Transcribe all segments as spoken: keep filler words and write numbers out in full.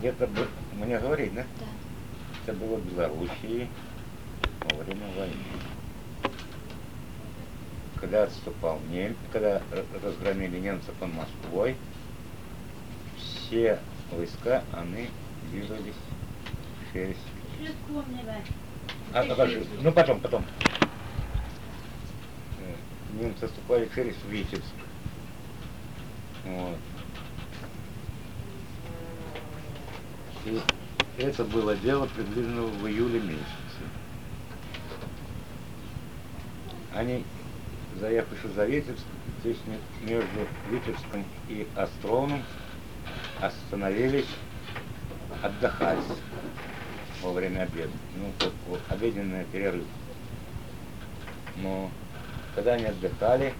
Это бы, мне говорить, да? Да. Это было в Белоруссии во время войны. Когда отступал немец, когда разгромили немцев под Москвой, все войска, они двигались через... А, а, ну потом, потом. Немцы отступали через Витебск. Вот. И это было дело приблизительно в июле месяце. Они, заехавши за Витебск, здесь между Витебском и Островным, остановились отдыхать во время обеда. Ну, как вот, обеденный перерыв. Но когда они отдыхали,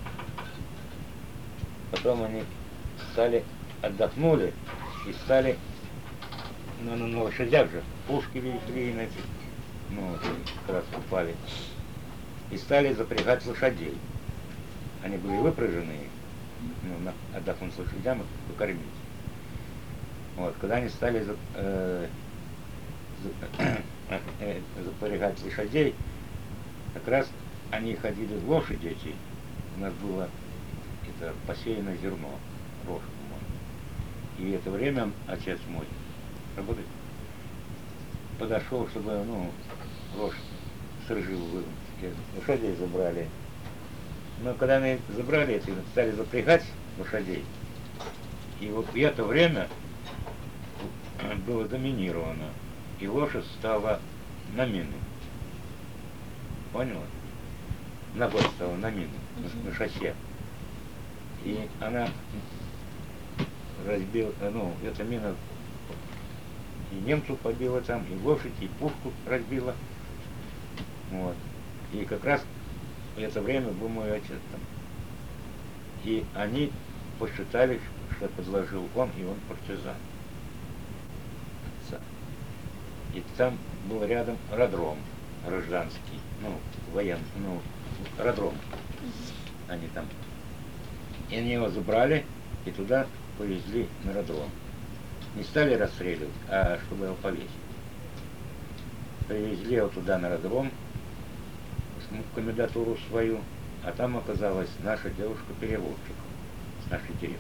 потом они стали, отдохнули и стали, ну, на, на лошадях же, пушки вели, ну, как раз упали, и стали запрягать лошадей. Они были выпряженные, ну, на, отдохнуть с лошадям и покормить. Вот, когда они стали за, э, за, э, запрягать лошадей, как раз они ходили в лошади эти, у нас было это посеяно зерно, рожь, по-моему. И в это время отец мой работает, подошел, чтобы, ну, рожь срыжил, лошадей забрали. Но когда они забрали это, стали запрягать лошадей, и вот в это время было доминировано, и лошадь стала на мину. Поняла? Ногой стала на мину, на, на шоссе. И она разбила, ну, эта мина и немцу побила там, и лошадь, и пушку разбила. Вот. И как раз в это время был мой отец там. И они посчитали, что подложил он, и он партизан. Отца. И там был рядом аэродром гражданский, ну, военный, ну, аэродром. Они там. И они его забрали и туда повезли на аэродром. Не стали расстреливать, а чтобы его повесить. Привезли его туда на аэродром, в комендатуру свою, а там оказалась наша девушка-переводчик с нашей деревни.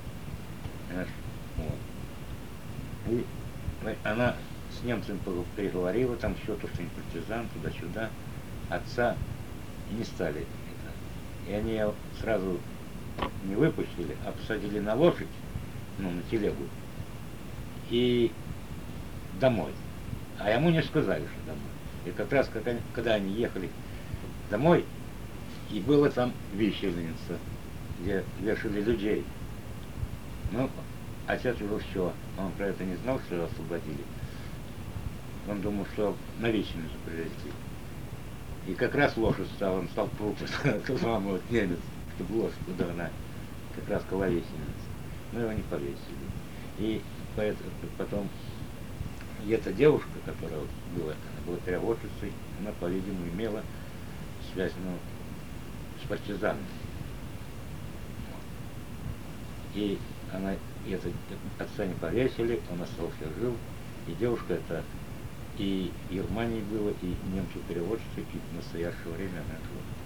Вот. И она с немцем переговорила, там все, то, что не партизан, туда-сюда. Отца не стали это. И они его сразу не выпустили, а посадили на лошадь, ну, на телегу, и домой. А ему не сказали, что домой. И как раз, как они, когда они ехали домой, и было там виселица, где вешали людей. Ну, отец уже все, он про это не знал, что его освободили. Он думал, что на виселицу привезли. И как раз лошадь стала, он стал трупом, взламывать немец, чтобы лошадь подогнать, как раз около виселицы. Но его не повесили. И поэтому, потом и эта девушка, которая была, она была переводчицей, она, по-видимому, имела связь, ну, с партизанами. И она, и это, отца не повесили, он остался жив, и девушка это и в Германии была, и немцу переводчицей, и в настоящее время она жила.